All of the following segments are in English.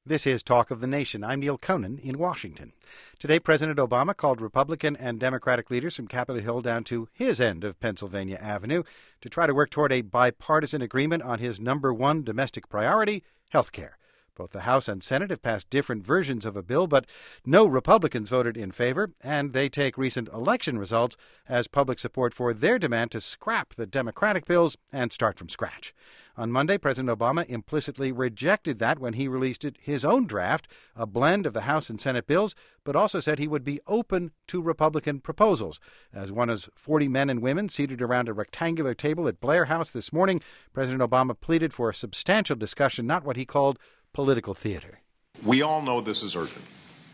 This is Talk of the Nation. I'm Neil Conan in Washington. Today, President Obama called Republican and Democratic leaders from Capitol Hill down to his end of Pennsylvania Avenue to try to work toward a bipartisan agreement on his number one domestic priority, health care. Both the House and Senate have passed different versions of a bill, but no Republicans voted in favor, and they take recent election results as public support for their demand to scrap the Democratic bills and start from scratch. On Monday, President Obama implicitly rejected that when he released his own draft, a blend of the House and Senate bills, but also said he would be open to Republican proposals. As one of 40 men and women seated around a rectangular table at Blair House this morning, President Obama pleaded for a substantial discussion, not what he called political theater. We all know this is urgent.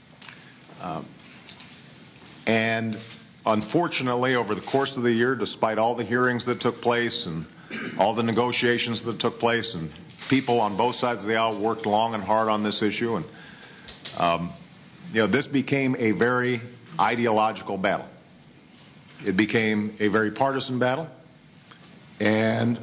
And unfortunately, over the course of the year, despite all the hearings that took place and all the negotiations that took place, and people on both sides of the aisle worked long and hard on this issue, and this became a very ideological battle. It became a very partisan battle, and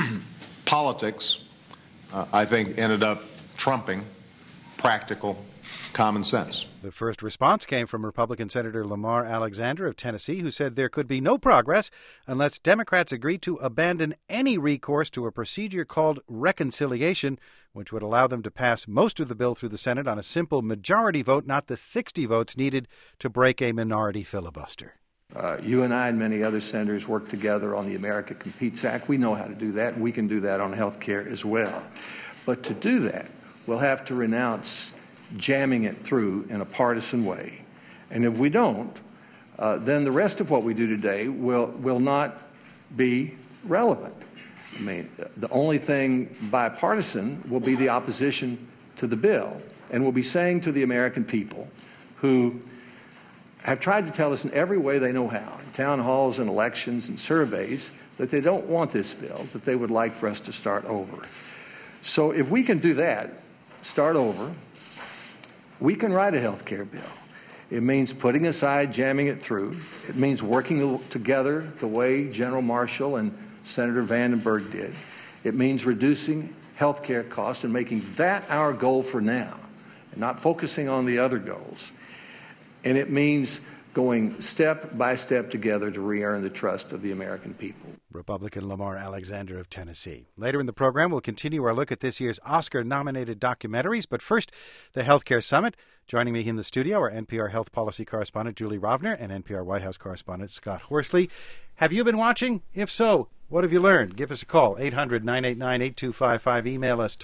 politics, I think, ended up trumping practical common sense. The first response came from Republican Senator Lamar Alexander of Tennessee, who said there could be no progress unless Democrats agree to abandon any recourse to a procedure called reconciliation, which would allow them to pass most of the bill through the Senate on a simple majority vote, not the 60 votes needed to break a minority filibuster. You and I and many other senators work together on the America Competes Act. We know how to do that, and we can do that on health care as well. But to do that, we'll have to renounce jamming it through in a partisan way. And if we don't, then the rest of what we do today will not be relevant. I mean, the only thing bipartisan will be the opposition to the bill. And we'll be saying to the American people who have tried to tell us in every way they know how, in town halls and elections and surveys, that they don't want this bill, that they would like for us to start over. So if we can do that, start over, we can write a health care bill. It means putting aside jamming it through. It means working together the way General Marshall and Senator Vandenberg did. It means reducing health care costs and making that our goal for now, and not focusing on the other goals. And it means going step by step together to re-earn the trust of the American people. Republican Lamar Alexander of Tennessee. Later in the program, we'll continue our look at this year's Oscar-nominated documentaries. But first, the Healthcare Summit. Joining me in the studio are NPR health policy correspondent Julie Rovner and NPR White House correspondent Scott Horsley. Have you been watching? If so, what have you learned? Give us a call, 800-989-8255. Email us,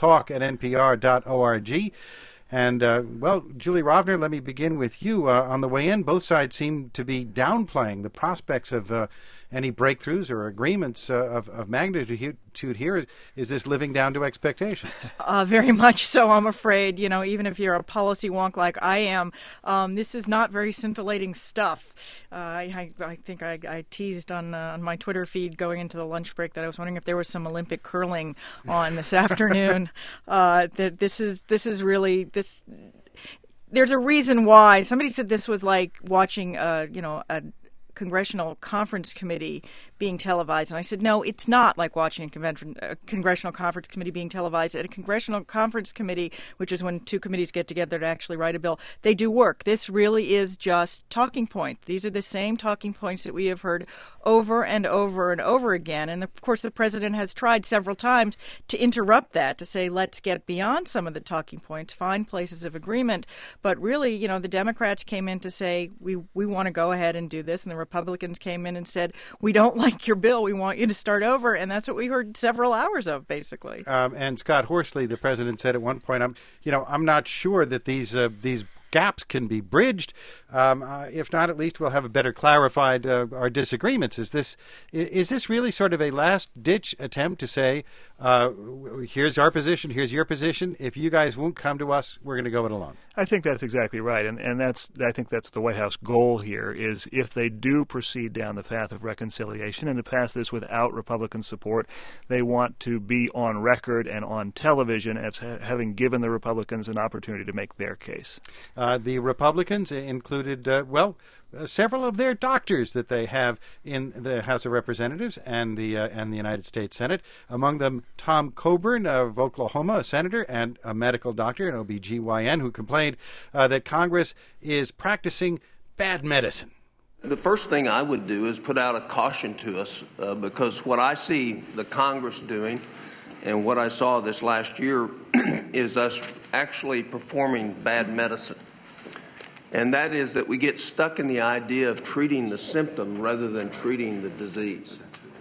talk@npr.org. And, Julie Rovner, let me begin with you. On the way in, both sides seem to be downplaying the prospects of any breakthroughs or agreements of magnitude here. Is this living down to expectations? Very much so, I'm afraid. Even if you're a policy wonk like I am, this is not very scintillating stuff. I think I teased on my Twitter feed going into the lunch break that I was wondering if there was some Olympic curling on this afternoon. That this is really this. There's a reason why. Somebody said this was like watching a congressional conference committee being televised. And I said, no, it's not like watching a congressional conference committee being televised. At a congressional conference committee, which is when two committees get together to actually write a bill, they do work. This really is just talking points. These are the same talking points that we have heard over and over and over again. And, of course, the president has tried several times to interrupt that, to say, let's get beyond some of the talking points, find places of agreement. But really, the Democrats came in to say, we want to go ahead and do this. And the Republicans came in and said, we don't like your bill. We want you to start over. And that's what we heard several hours of, basically. And Scott Horsley, the president, said at one point, I'm not sure that these gaps can be bridged. If not, at least we'll have a better clarified our disagreements. Is this really sort of a last-ditch attempt to say, here's our position, here's your position. If you guys won't come to us, we're going to go it alone? I think that's exactly right, and I think that's the White House goal here, is if they do proceed down the path of reconciliation and to pass this without Republican support, they want to be on record and on television as having given the Republicans an opportunity to make their case. The Republicans included, several of their doctors that they have in the House of Representatives and the United States Senate. Among them, Tom Coburn of Oklahoma, a senator and a medical doctor, an OBGYN, who complained that Congress is practicing bad medicine. The first thing I would do is put out a caution to us because what I see the Congress doing and what I saw this last year is us actually performing bad medicine. And that is that we get stuck in the idea of treating the symptom rather than treating the disease.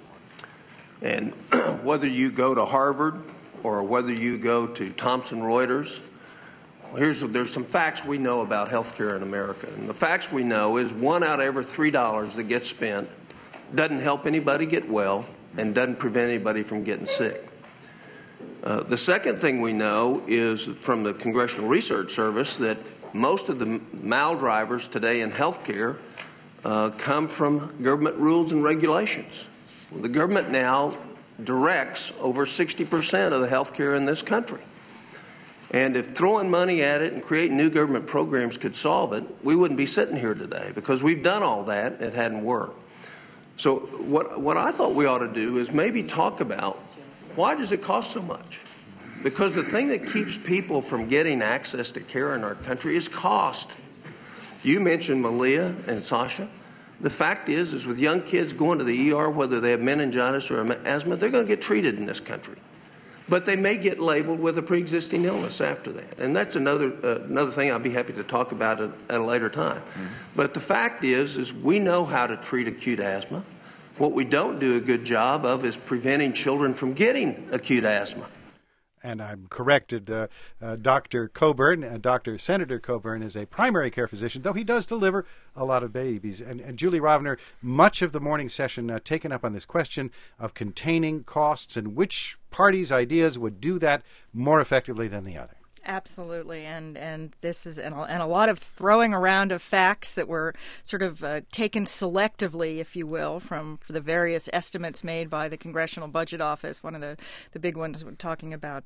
And whether you go to Harvard or whether you go to Thomson Reuters, there's some facts we know about healthcare in America. And the facts we know is 1 out of every $3 that gets spent doesn't help anybody get well and doesn't prevent anybody from getting sick. The second thing we know is from the Congressional Research Service that most of the mal-drivers today in healthcare come from government rules and regulations. The government now directs over 60% of the healthcare in this country. And if throwing money at it and creating new government programs could solve it, we wouldn't be sitting here today because we've done all that. It hadn't worked. So what I thought we ought to do is maybe talk about why does it cost so much? Because the thing that keeps people from getting access to care in our country is cost. You mentioned Malia and Sasha. The fact is with young kids going to the ER, whether they have meningitis or asthma, they're going to get treated in this country. But they may get labeled with a pre-existing illness after that. And that's another thing I'll be happy to talk about at a later time. Mm-hmm. But the fact is we know how to treat acute asthma. What we don't do a good job of is preventing children from getting acute asthma. And I'm corrected, Dr. Coburn, Dr. Senator Coburn is a primary care physician, though he does deliver a lot of babies. And Julie Rovner, much of the morning session taken up on this question of containing costs and which party's ideas would do that more effectively than the other. Absolutely, and this is and a lot of throwing around of facts that were sort of taken selectively, if you will, for the various estimates made by the Congressional Budget Office. One of the big ones talking about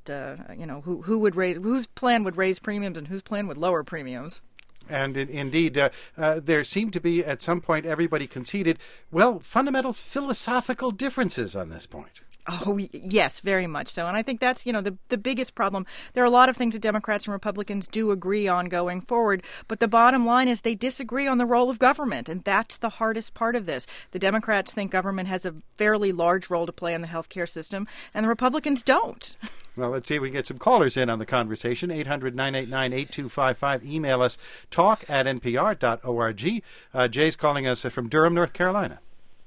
whose plan would raise premiums and whose plan would lower premiums. And indeed, there seemed to be at some point everybody conceded fundamental philosophical differences on this point. Oh, yes, very much so. And I think that's, the biggest problem. There are a lot of things that Democrats and Republicans do agree on going forward, but the bottom line is they disagree on the role of government, and that's the hardest part of this. The Democrats think government has a fairly large role to play in the healthcare system, and the Republicans don't. Well, let's see if we can get some callers in on the conversation. 800-989-8255. Email us, talk@npr.org. Jay's calling us from Durham, North Carolina.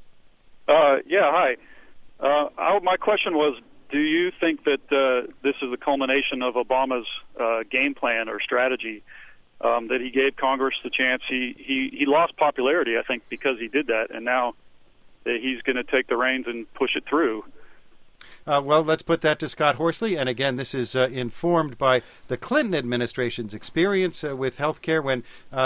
Hi. My question was, do you think that this is the culmination of Obama's game plan or strategy, that he gave Congress the chance? He lost popularity, I think, because he did that, and now he's going to take the reins and push it through. Well, let's put that to Scott Horsley. And again, this is informed by the Clinton administration's experience with health care when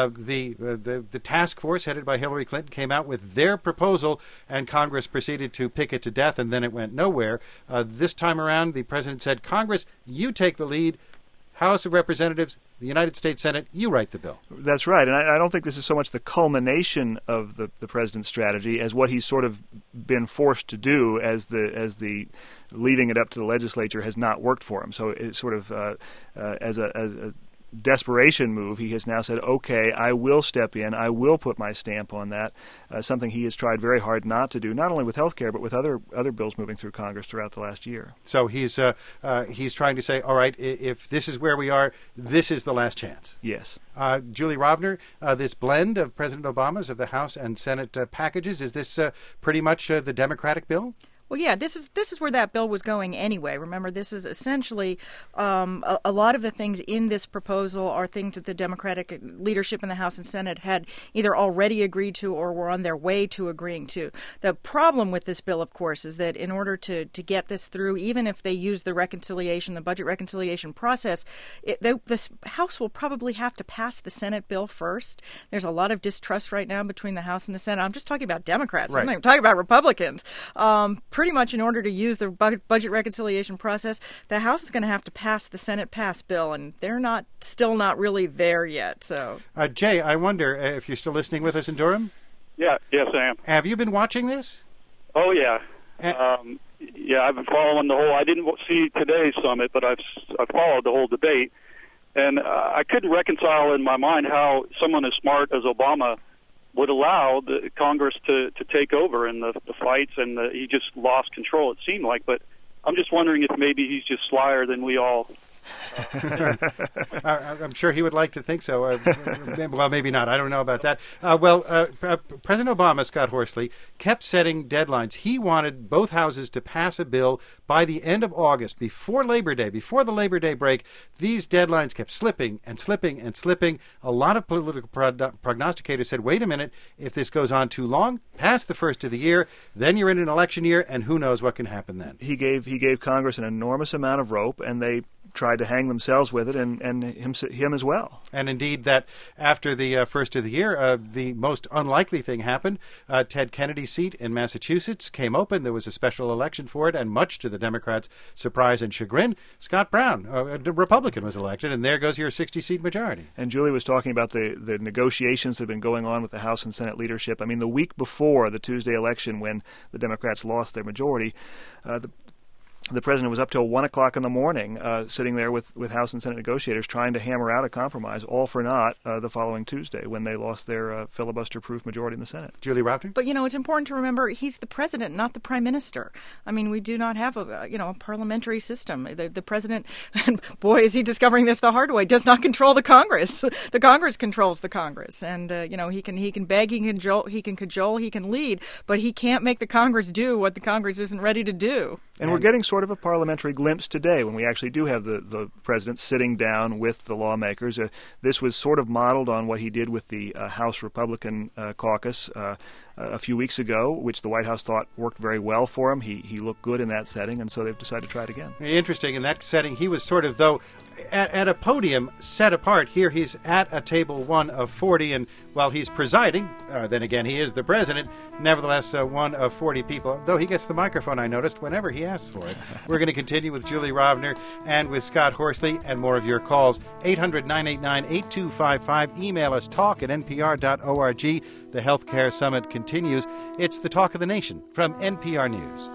the task force headed by Hillary Clinton came out with their proposal and Congress proceeded to pick it to death, and then it went nowhere. This time around, the president said, Congress, you take the lead. House of Representatives, the United States Senate, you write the bill. That's right, and I don't think this is so much the culmination of the president's strategy as what he's sort of been forced to do as the leading it up to the legislature has not worked for him. So it's sort of as a desperation move, he has now said, okay, I will step in, I will put my stamp on that, something he has tried very hard not to do, not only with health care, but with other bills moving through Congress throughout the last year. So he's trying to say, all right, if this is where we are, this is the last chance. Yes. Julie Rovner, this blend of President Obama's of the House and Senate packages, is this pretty much the Democratic bill? Well, yeah, this is where that bill was going anyway. Remember, this is essentially a lot of the things in this proposal are things that the Democratic leadership in the House and Senate had either already agreed to or were on their way to agreeing to. The problem with this bill, of course, is that in order to get this through, even if they use the budget reconciliation process, the House will probably have to pass the Senate bill first. There's a lot of distrust right now between the House and the Senate. I'm just talking about Democrats. Right. I'm not even talking about Republicans. pretty much in order to use the budget reconciliation process, the House is going to have to pass the Senate pass bill, and they're still not really there yet. So, Jay, I wonder if you're still listening with us in Durham? Yes, I am. Have you been watching this? Oh, yeah. Yeah, I've been following the whole. I didn't see today's summit, but I've followed the whole debate, and I couldn't reconcile in my mind how someone as smart as Obama would allow the Congress to take over in the fights, and he just lost control. It seemed like, but I'm just wondering if maybe he's just slyer than we all. I'm sure he would like to think so. Well, maybe not. I don't know about that. President Obama, Scott Horsley, kept setting deadlines. He wanted both houses to pass a bill by the end of August, before Labor Day, before the Labor Day break. These deadlines kept slipping and slipping and slipping. A lot of political prognosticators said, wait a minute, if this goes on too long, past the first of the year, then you're in an election year, and who knows what can happen then. He gave Congress an enormous amount of rope, and they tried to hang themselves with it, and him as well. And indeed, that after the first of the year, the most unlikely thing happened. Ted Kennedy's seat in Massachusetts came open. There was a special election for it, and much to the Democrats' surprise and chagrin, Scott Brown, a Republican, was elected, and there goes your 60-seat majority. And Julie was talking about the negotiations that have been going on with the House and Senate leadership. I mean, the week before the Tuesday election, when the Democrats lost their majority, the president was up till 1 o'clock in the morning sitting there with House and Senate negotiators trying to hammer out a compromise, all for naught the following Tuesday when they lost their filibuster-proof majority in the Senate. Julie Ravner? But, it's important to remember he's the president, not the prime minister. I mean, we do not have a parliamentary system. The president, and boy, is he discovering this the hard way, does not control the Congress. The Congress controls the Congress. And, he can beg, he can cajole, he can lead, but he can't make the Congress do what the Congress isn't ready to do. And we're getting sort of a parliamentary glimpse today when we actually do have the president sitting down with the lawmakers. This was sort of modeled on what he did with the House Republican caucus a few weeks ago, which the White House thought worked very well for him. He looked good in that setting, and so they've decided to try it again. Interesting. In that setting, he was sort of, though, at a podium set apart. Here he's at a table 1 of 40, and while he's presiding, then again, he is the president, nevertheless, 1 of 40 people, though he gets the microphone, I noticed, whenever he asks for it. We're going to continue with Julie Ravner and with Scott Horsley, and more of your calls. 800-989-8255. Email us talk@npr.org. The Healthcare Summit continues. It's the Talk of the Nation from NPR News.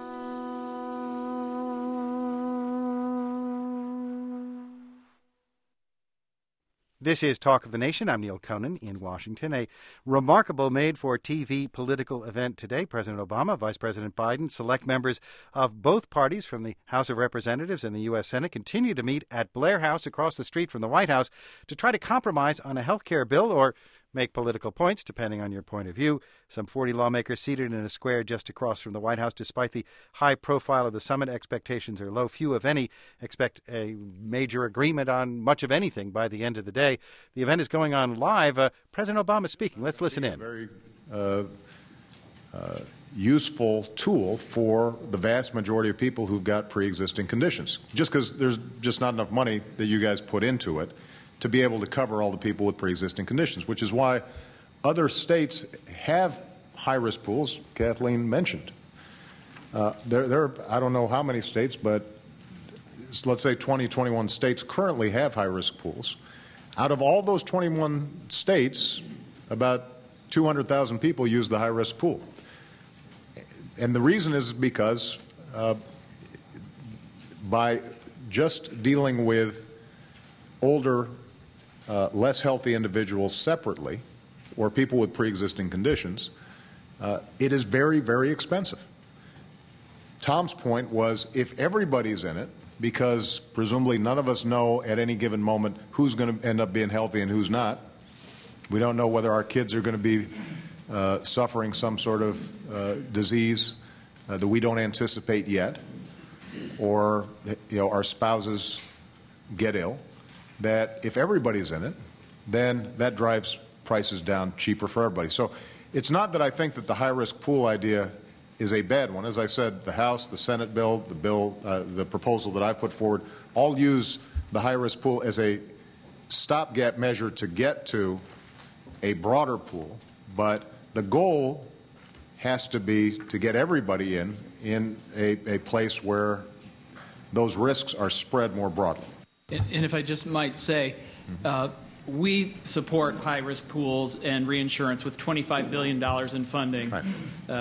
This is Talk of the Nation. I'm Neil Conan in Washington. A remarkable made-for-TV political event today. President Obama, Vice President Biden, select members of both parties from the House of Representatives and the U.S. Senate continue to meet at Blair House across the street from the White House to try to compromise on a health care bill or make political points, depending on your point of view. Some 40 lawmakers seated in a square just across from the White House. Despite the high profile of the summit, expectations are low. Few, if any, expect a major agreement on much of anything by the end of the day. The event is going on live. President Obama speaking. Let's listen in. Very useful tool for the vast majority of people who've got pre-existing conditions. Just because there's just not enough money that you guys put into it to be able to cover all the people with pre-existing conditions, which is why other states have high-risk pools. Kathleen mentioned. There are, I don't know how many states, but let's say 20, 21 states currently have high-risk pools. Out of all those 21 states, about 200,000 people use the high-risk pool. And the reason is because by just dealing with older, less healthy individuals separately, or people with pre-existing conditions, it is very, very expensive. Tom's point was if everybody's in it, because presumably none of us know at any given moment who's going to end up being healthy and who's not. We don't know whether our kids are going to be suffering some sort of disease that we don't anticipate yet, or our spouses get ill. That if everybody's in it, then that drives prices down cheaper for everybody. So it's not that I think that the high-risk pool idea is a bad one. As I said, the House, the Senate bill, the proposal that I put forward, all use the high-risk pool as a stopgap measure to get to a broader pool. But the goal has to be to get everybody in in a place where those risks are spread more broadly. And if I just might say, we support high-risk pools and reinsurance with $25 billion in funding. Right.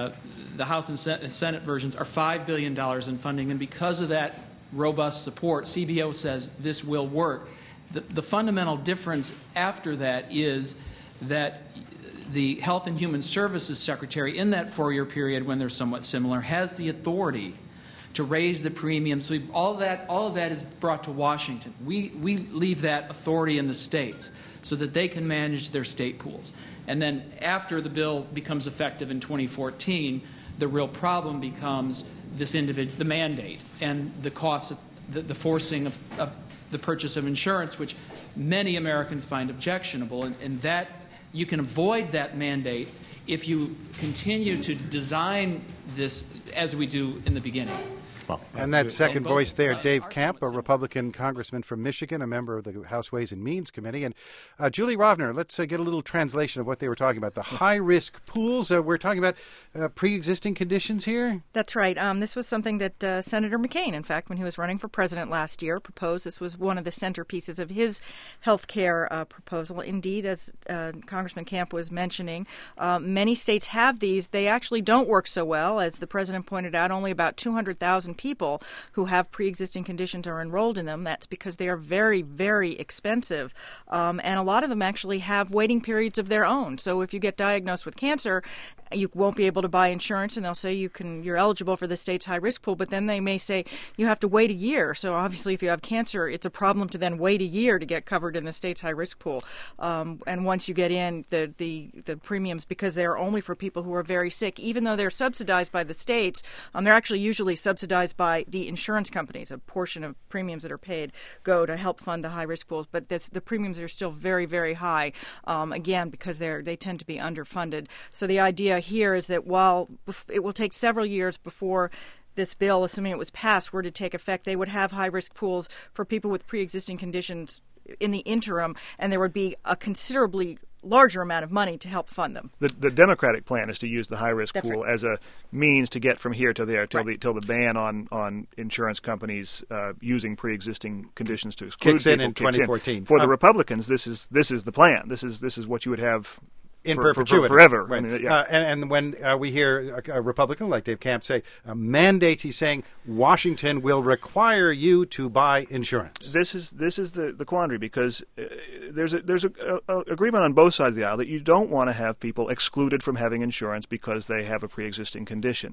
The House and Senate versions are $5 billion in funding, and because of that robust support, CBO says this will work. The fundamental difference after that is that the Health and Human Services Secretary, in that 4-year period when they're somewhat similar, has the authority to raise the premium. So all of that is brought to Washington. We leave that authority in the states so that they can manage their state pools. And then after the bill becomes effective in 2014, the real problem becomes the mandate and the cost of the forcing of the purchase of insurance, which many Americans find objectionable. And that you can avoid that mandate if you continue to design this as we do in the beginning. And that second voice there, Dave Camp, a Republican congressman from Michigan, a member of the House Ways and Means Committee. And Julie Rovner, let's get a little translation of what they were talking about. The high-risk pools, we're talking about pre-existing conditions here? That's right. This was something that Senator McCain, in fact, when he was running for president last year, proposed. This was one of the centerpieces of his health care proposal. Indeed, as Congressman Camp was mentioning, many states have these. They actually don't work so well. As the president pointed out, only about 200,000 people who have pre-existing conditions are enrolled in them. That's because they are very, very expensive. And a lot of them actually have waiting periods of their own. So if you get diagnosed with cancer, you won't be able to buy insurance, and they'll say you're eligible for the state's high-risk pool, but then they may say you have to wait a year. So obviously if you have cancer, it's a problem to then wait a year to get covered in the state's high-risk pool. And once you get in, the premiums, because they're only for people who are very sick, even though they're subsidized by the states, they're actually usually subsidized by the insurance companies. A portion of premiums that are paid go to help fund the high-risk pools, but the premiums are still very, very high, again, because they tend to be underfunded. So the idea here is that while it will take several years before this bill, assuming it was passed, were to take effect, they would have high-risk pools for people with pre-existing conditions in the interim, and there would be a considerably larger amount of money to help fund them. The Democratic plan is to use the high-risk pool right. as a means to get from here to there till the ban on insurance companies using pre-existing conditions to exclude kicks in 2014. For the Republicans, this is the plan. This is what you would have in for perpetuity. forever. Right. I mean, yeah. And when we hear a Republican like Dave Camp say mandates, he's saying Washington will require you to buy insurance. This is the quandary, because there's a agreement on both sides of the aisle that you don't want to have people excluded from having insurance because they have a pre-existing condition.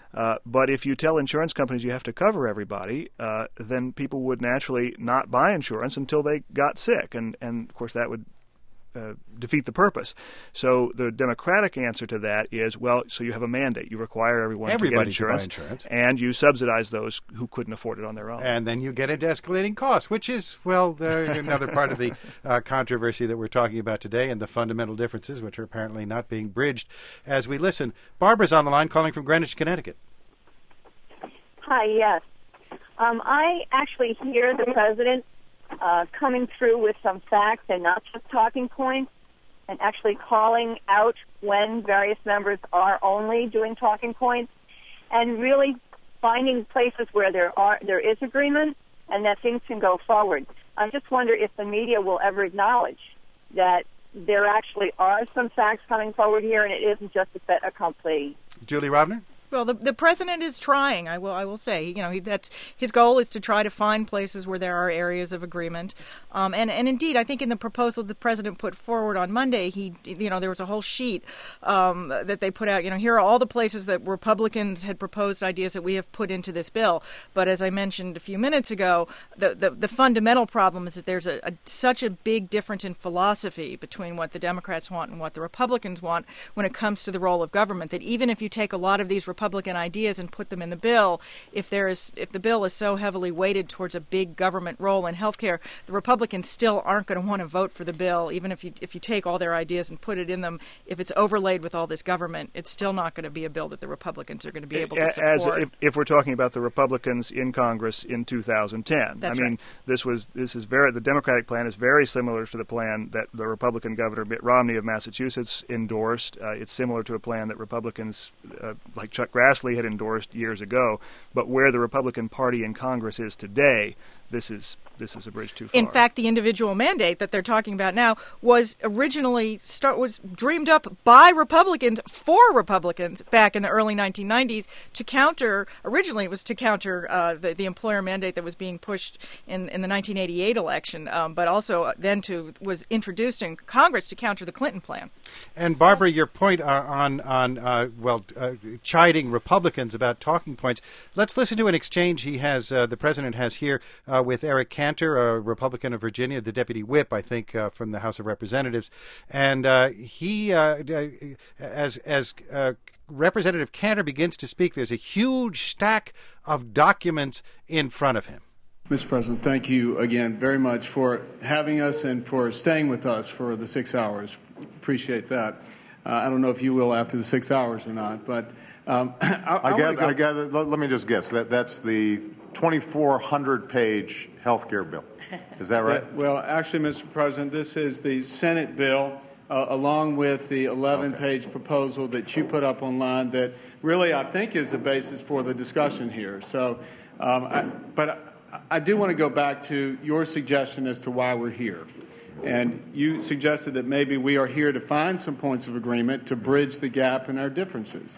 But if you tell insurance companies you have to cover everybody, then people would naturally not buy insurance until they got sick, and of course that would defeat the purpose. So the Democratic answer to that is, well, so you have a mandate. You require everybody to get insurance, and you subsidize those who couldn't afford it on their own. And then you get into escalating costs, which is, well, another part of the controversy that we're talking about today, and the fundamental differences, which are apparently not being bridged as we listen. Barbara's on the line calling from Greenwich, Connecticut. Hi, yes. I actually hear the president coming through with some facts and not just talking points, and actually calling out when various members are only doing talking points, and really finding places where there is agreement and that things can go forward. I just wonder if the media will ever acknowledge that there actually are some facts coming forward here, and it isn't just a fait accompli. Julie Rovner? Well, the president is trying. I will say, that's his goal is to try to find places where there are areas of agreement. And indeed, I think in the proposal the president put forward on Monday, there was a whole sheet that they put out. Here are all the places that Republicans had proposed ideas that we have put into this bill. But as I mentioned a few minutes ago, the fundamental problem is that there's such a big difference in philosophy between what the Democrats want and what the Republicans want when it comes to the role of government, that even if you take a lot of these Republican ideas and put them in the bill, if the bill is so heavily weighted towards a big government role in health care, the Republicans still aren't going to want to vote for the bill, even if you take all their ideas and put it in them. If it's overlaid with all this government, it's still not going to be a bill that the Republicans are going to be able to support. If we're talking about the Republicans in Congress in 2010. That's right. The Democratic plan is very similar to the plan that the Republican Governor Mitt Romney of Massachusetts endorsed. It's similar to a plan that Republicans like Chuck Grassley had endorsed years ago. But where the Republican Party in Congress is today, this is a bridge too far. In fact, the individual mandate that they're talking about now was originally was dreamed up by Republicans for Republicans back in the early 1990s to counter. Originally, it was to counter the employer mandate that was being pushed in the 1988 election, but also then was introduced in Congress to counter the Clinton plan. And Barbara, your point on chiding Republicans about talking points. Let's listen to an exchange the president has here with Eric Cantor, a Republican of Virginia, the deputy whip, I think, from the House of Representatives, and he, as Representative Cantor begins to speak, there's a huge stack of documents in front of him. Mr. President, thank you again very much for having us and for staying with us for the 6 hours. Appreciate that. I don't know if you will after the 6 hours or not, but I gather. Let me just guess. That's the 2,400-page health care bill. Is that right? Well, actually, Mr. President, this is the Senate bill along with the 11-page proposal that you put up online that really I think is the basis for the discussion here. So, but I do want to go back to your suggestion as to why we're here. And you suggested that maybe we are here to find some points of agreement to bridge the gap in our differences.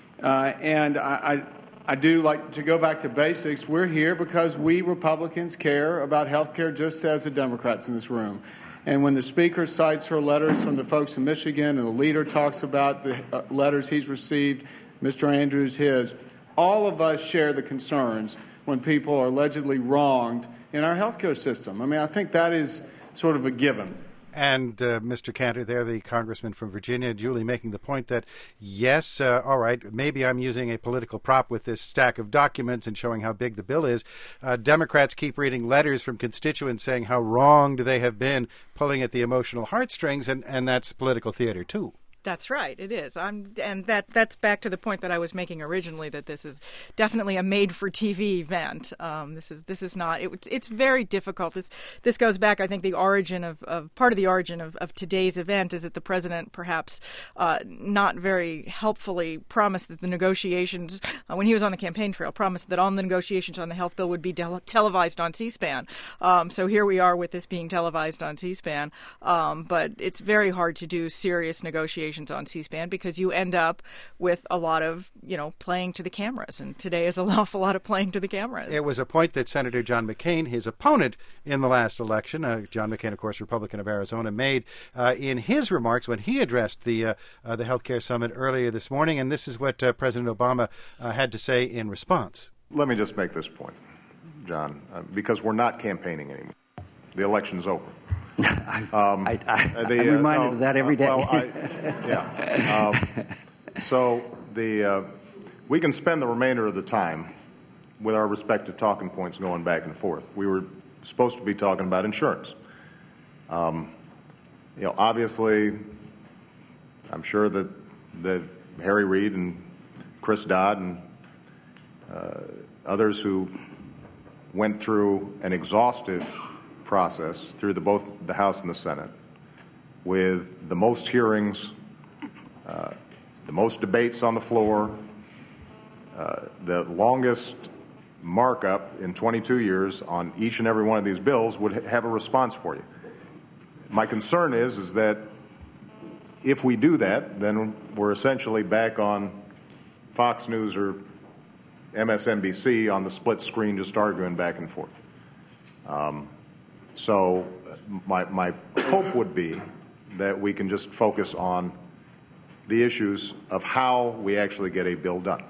And I do like to go back to basics. We're here because we Republicans care about health care just as the Democrats in this room. And when the Speaker cites her letters from the folks in Michigan and the leader talks about the letters he's received, Mr. Andrews his, all of us share the concerns when people are allegedly wronged in our health care system. I mean, I think that is sort of a given. And Mr. Cantor there, the congressman from Virginia, duly making the point that, yes, all right, maybe I'm using a political prop with this stack of documents and showing how big the bill is. Democrats keep reading letters from constituents saying how wronged they have been, pulling at the emotional heartstrings, and that's political theater, too. That's right. It is. And that's back to the point that I was making originally, that this is definitely a made-for-TV event. This is not. It's very difficult. This goes back. I think the origin of part of the origin of today's event is that the president perhaps not very helpfully promised that the negotiations when he was on the campaign trail promised that all the negotiations on the health bill would be televised on C-SPAN. So here we are with this being televised on C-SPAN. But it's very hard to do serious negotiations on C-SPAN because you end up with a lot of, playing to the cameras. And today is an awful lot of playing to the cameras. It was a point that Senator John McCain, his opponent in the last election, John McCain, of course, Republican of Arizona, made in his remarks when he addressed the Health Care Summit earlier this morning. And this is what President Obama had to say in response. Let me just make this point, John, because we're not campaigning anymore. The election's over. I'm reminded of that every day. So we can spend the remainder of the time with our respective talking points going back and forth. We were supposed to be talking about insurance. Obviously, I'm sure that Harry Reid and Chris Dodd and others who went through an exhaustive process through both the House and the Senate, with the most hearings, the most debates on the floor, the longest markup in 22 years on each and every one of these bills, would have a response for you. My concern is that if we do that, then we're essentially back on Fox News or MSNBC on the split screen just arguing back and forth. So my hope would be that we can just focus on the issues of how we actually get a bill done.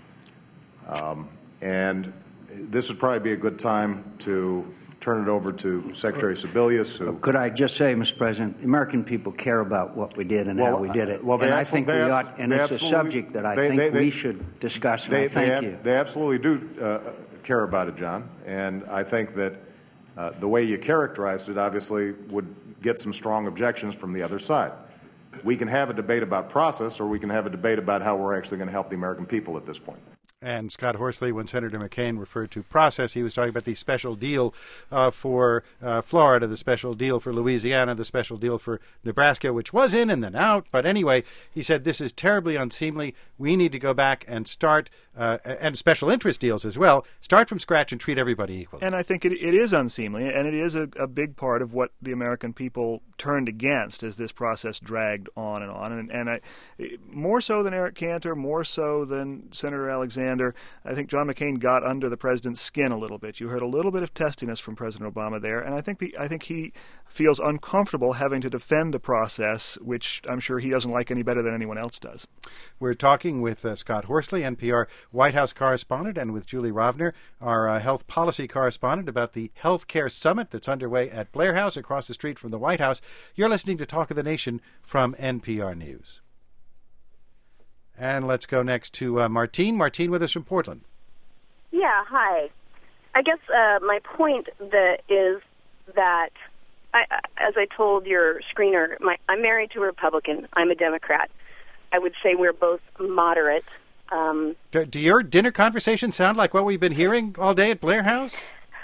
And this would probably be a good time to turn it over to Secretary Sebelius. Could I just say, Mr. President, the American people care about what we did and how we did it. And I think we ought, and it's a subject that I think we should discuss, and I thank you. They absolutely do care about it, John. And I think that the way you characterized it obviously would get some strong objections from the other side. We can have a debate about process, or we can have a debate about how we're actually going to help the American people at this point. And Scott Horsley, when Senator McCain referred to process, he was talking about the special deal for Florida, the special deal for Louisiana, the special deal for Nebraska, which was in and then out. But anyway, he said this is terribly unseemly. We need to go back and start, and special interest deals as well, start from scratch and treat everybody equally. And I think it is unseemly, and it is a big part of what the American people turned against as this process dragged on and on. And I, more so than Eric Cantor, more so than Senator Alexander, I think John McCain got under the president's skin a little bit. You heard a little bit of testiness from President Obama there, and I think he feels uncomfortable having to defend a process which I'm sure he doesn't like any better than anyone else does. We're talking with Scott Horsley, NPR White House correspondent, and with Julie Rovner, our health policy correspondent, about the health care summit that's underway at Blair House across the street from the White House. You're listening to Talk of the Nation from NPR News. And let's go next to Martine. Martine with us from Portland. Yeah, hi. I guess my point is that, as I told your screener, I'm married to a Republican. I'm a Democrat. I would say we're both moderate. Do your dinner conversations sound like what we've been hearing all day at Blair House?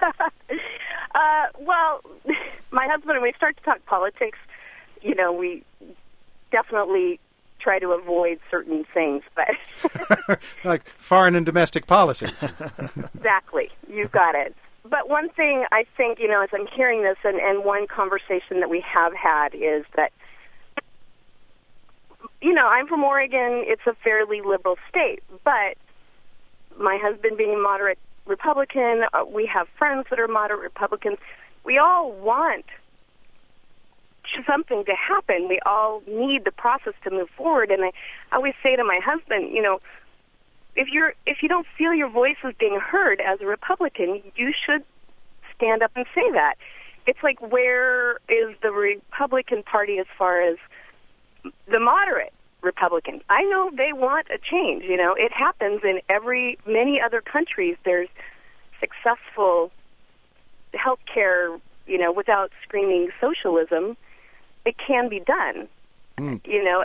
Well, my husband, when we start to talk politics, we definitely try to avoid certain things, but like foreign and domestic policy. Exactly. You've got it. But one thing I think, as I'm hearing this, and one conversation that we have had is that, I'm from Oregon. It's a fairly liberal state, but my husband being a moderate Republican, we have friends that are moderate Republicans. We all want something to happen. We all need the process to move forward. And I always say to my husband, if you don't feel your voice is being heard as a Republican, you should stand up and say that. It's like, where is the Republican Party as far as the moderate Republicans? I know they want a change. It happens in many other countries. There's successful health care, without screaming socialism. It can be done, and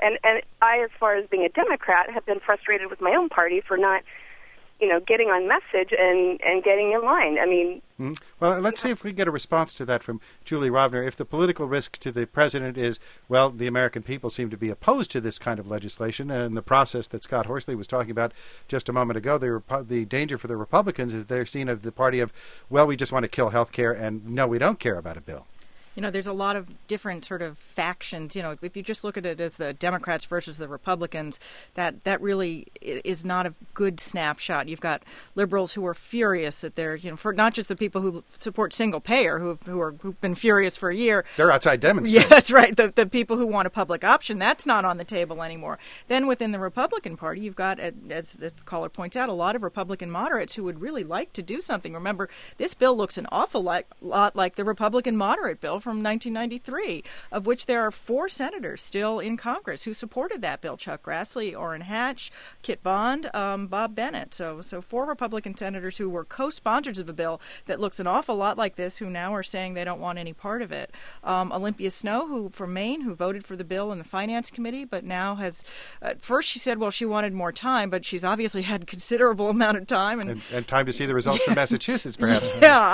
I, as far as being a Democrat, have been frustrated with my own party for not, getting on message and getting in line. I mean... Well, let's see if we get a response to that from Julie Rovner. If the political risk to the president is, well, the American people seem to be opposed to this kind of legislation, and the process that Scott Horsley was talking about just a moment ago, the danger for the Republicans is they're seen as the party of, well, we just want to kill health care, and no, we don't care about a bill. There's a lot of different sort of factions. If you just look at it as the Democrats versus the Republicans, that really is not a good snapshot. You've got liberals who are furious that they're, for not just the people who support single payer, who've been furious for a year. They're outside demonstrating. Yeah, that's right. The people who want a public option, that's not on the table anymore. Then within the Republican Party, you've got, as the caller points out, a lot of Republican moderates who would really like to do something. Remember, this bill looks an awful lot like the Republican moderate bill from 1993, of which there are 4 senators still in Congress who supported that bill: Chuck Grassley, Orrin Hatch, Kit Bond, Bob Bennett. So 4 Republican senators who were co-sponsors of a bill that looks an awful lot like this, who now are saying they don't want any part of it. Olympia Snowe, who from Maine, who voted for the bill in the Finance Committee, but now has, at first she said, well, she wanted more time, but she's obviously had considerable amount of time. And time to see the results from Massachusetts, perhaps.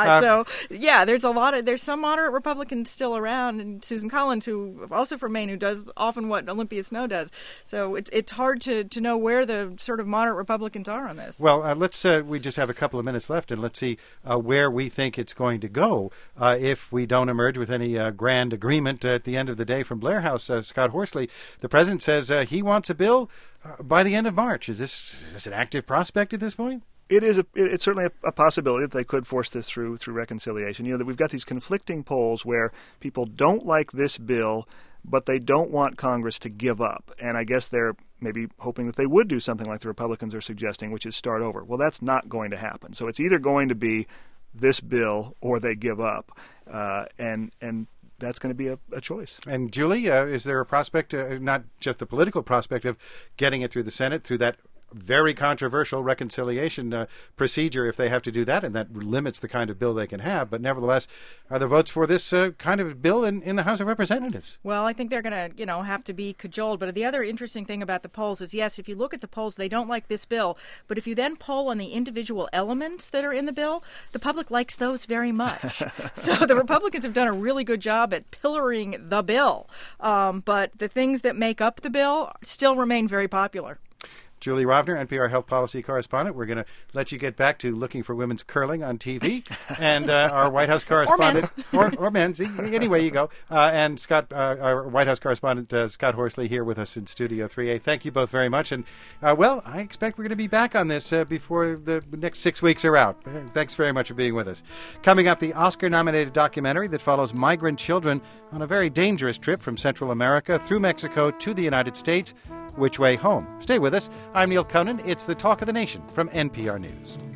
Yeah, there's some moderate Republicans still around, and Susan Collins, who also from Maine, who does often what Olympia Snowe does. So it's hard to know where the sort of moderate Republicans are on this. Well, we just have a couple of minutes left, and let's see where we think it's going to go if we don't emerge with any grand agreement at the end of the day from Blair House. Scott Horsley, the president, says he wants a bill by the end of March. Is this an active prospect at this point? It's certainly a possibility that they could force this through reconciliation. That we've got these conflicting polls where people don't like this bill, but they don't want Congress to give up. And I guess they're maybe hoping that they would do something like the Republicans are suggesting, which is start over. Well, that's not going to happen. So it's either going to be this bill or they give up. And that's going to be a choice. And Julie, is there a prospect, not just the political prospect of getting it through the Senate, through that very controversial reconciliation procedure if they have to do that, and that limits the kind of bill they can have. But nevertheless, are there votes for this kind of bill in the House of Representatives? Well, I think they're going to, have to be cajoled. But the other interesting thing about the polls is, yes, if you look at the polls, they don't like this bill. But if you then poll on the individual elements that are in the bill, the public likes those very much. So the Republicans have done a really good job at pillaring the bill. But the things that make up the bill still remain very popular. Julie Rovner, NPR health policy correspondent. We're going to let you get back to looking for women's curling on TV. And our White House correspondent, or men's, any way you go. And Scott, our White House correspondent, Scott Horsley, here with us in Studio 3A. Thank you both very much. And, I expect we're going to be back on this before the next 6 weeks are out. Thanks very much for being with us. Coming up, the Oscar-nominated documentary that follows migrant children on a very dangerous trip from Central America through Mexico to the United States. Which Way Home? Stay with us. I'm Neil Conan. It's the Talk of the Nation from NPR News.